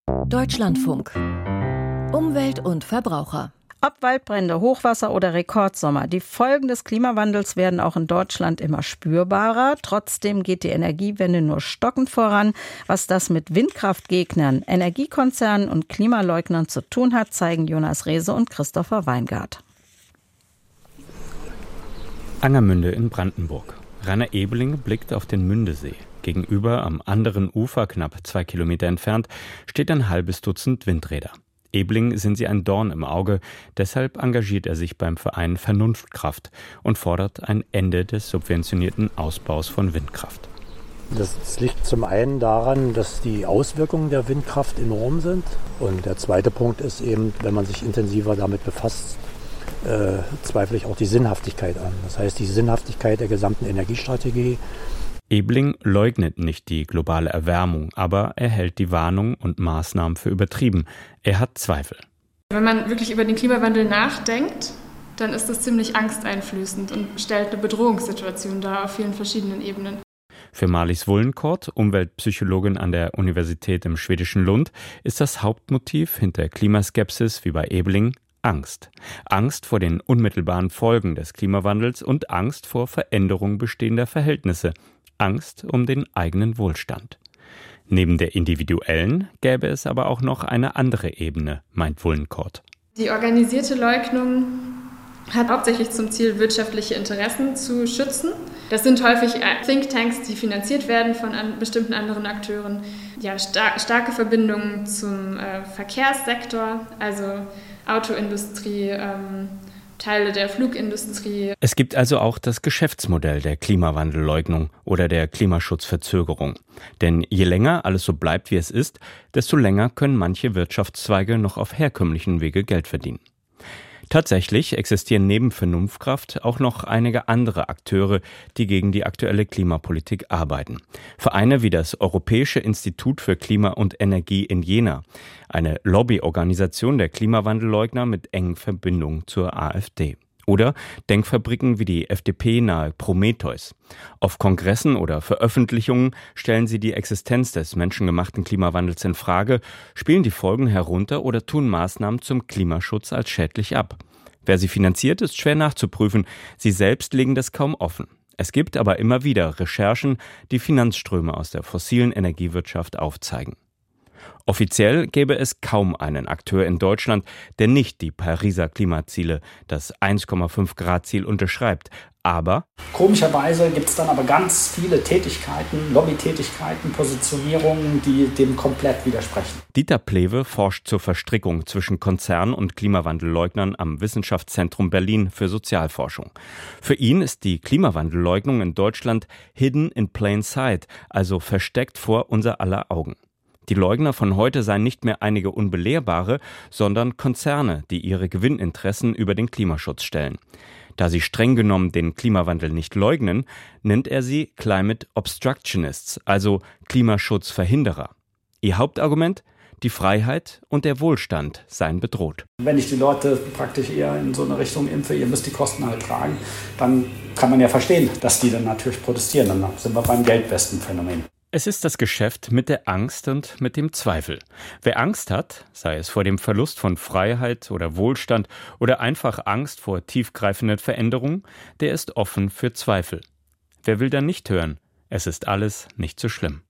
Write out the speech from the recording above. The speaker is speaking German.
Deutschlandfunk. Umwelt und Verbraucher. Ob Waldbrände, Hochwasser oder Rekordsommer, die Folgen des Klimawandels werden auch in Deutschland immer spürbarer. Trotzdem geht die Energiewende nur stockend voran. Was das mit Windkraftgegnern, Energiekonzernen und Klimaleugnern zu tun hat, zeigen Jonas Rehse und Christopher Weingart. Angermünde in Brandenburg. Rainer Ebeling blickt auf den Mündesee. Gegenüber, am anderen Ufer, knapp 2 Kilometer entfernt, steht ein halbes Dutzend Windräder. Ebeling sind sie ein Dorn im Auge, deshalb engagiert er sich beim Verein Vernunftkraft und fordert ein Ende des subventionierten Ausbaus von Windkraft. Das liegt zum einen daran, dass die Auswirkungen der Windkraft enorm sind. Und der zweite Punkt ist eben, wenn man sich intensiver damit befasst, zweifle ich auch die Sinnhaftigkeit an. Das heißt, die Sinnhaftigkeit der gesamten Energiestrategie. Ebeling leugnet nicht die globale Erwärmung, aber er hält die Warnung und Maßnahmen für übertrieben. Er hat Zweifel. Wenn man wirklich über den Klimawandel nachdenkt, dann ist das ziemlich angsteinflößend und stellt eine Bedrohungssituation dar auf vielen verschiedenen Ebenen. Für Marlies Wollenkort, Umweltpsychologin an der Universität im schwedischen Lund, ist das Hauptmotiv hinter Klimaskepsis wie bei Ebeling Angst. Angst vor den unmittelbaren Folgen des Klimawandels und Angst vor Veränderung bestehender Verhältnisse. Angst um den eigenen Wohlstand. Neben der individuellen gäbe es aber auch noch eine andere Ebene, meint Wollenkort. Die organisierte Leugnung hat hauptsächlich zum Ziel, wirtschaftliche Interessen zu schützen. Das sind häufig Thinktanks, die finanziert werden von bestimmten anderen Akteuren. Ja, starke Verbindungen zum Verkehrssektor, also Autoindustrie, Teile der Flugindustrie. Es gibt also auch das Geschäftsmodell der Klimawandelleugnung oder der Klimaschutzverzögerung. Denn je länger alles so bleibt, wie es ist, desto länger können manche Wirtschaftszweige noch auf herkömmlichen Wege Geld verdienen. Tatsächlich existieren neben Vernunftkraft auch noch einige andere Akteure, die gegen die aktuelle Klimapolitik arbeiten. Vereine wie das Europäische Institut für Klima und Energie in Jena, eine Lobbyorganisation der Klimawandelleugner mit engen Verbindungen zur AfD. Oder Denkfabriken wie die FDP-nahe Prometheus. Auf Kongressen oder Veröffentlichungen stellen sie die Existenz des menschengemachten Klimawandels in Frage, spielen die Folgen herunter oder tun Maßnahmen zum Klimaschutz als schädlich ab. Wer sie finanziert, ist schwer nachzuprüfen. Sie selbst legen das kaum offen. Es gibt aber immer wieder Recherchen, die Finanzströme aus der fossilen Energiewirtschaft aufzeigen. Offiziell gäbe es kaum einen Akteur in Deutschland, der nicht die Pariser Klimaziele, das 1,5-Grad-Ziel unterschreibt. Aber komischerweise gibt es dann aber ganz viele Tätigkeiten, Lobbytätigkeiten, Positionierungen, die dem komplett widersprechen. Dieter Plewe forscht zur Verstrickung zwischen Konzern- und Klimawandelleugnern am Wissenschaftszentrum Berlin für Sozialforschung. Für ihn ist die Klimawandelleugnung in Deutschland hidden in plain sight, also versteckt vor unser aller Augen. Die Leugner von heute seien nicht mehr einige Unbelehrbare, sondern Konzerne, die ihre Gewinninteressen über den Klimaschutz stellen. Da sie streng genommen den Klimawandel nicht leugnen, nennt er sie Climate Obstructionists, also Klimaschutzverhinderer. Ihr Hauptargument? Die Freiheit und der Wohlstand seien bedroht. Wenn ich die Leute praktisch eher in so eine Richtung impfe, ihr müsst die Kosten halt tragen, dann kann man ja verstehen, dass die dann natürlich protestieren. Dann sind wir beim Geldwestenphänomen. Es ist das Geschäft mit der Angst und mit dem Zweifel. Wer Angst hat, sei es vor dem Verlust von Freiheit oder Wohlstand oder einfach Angst vor tiefgreifenden Veränderungen, der ist offen für Zweifel. Wer will dann nicht hören? Es ist alles nicht so schlimm.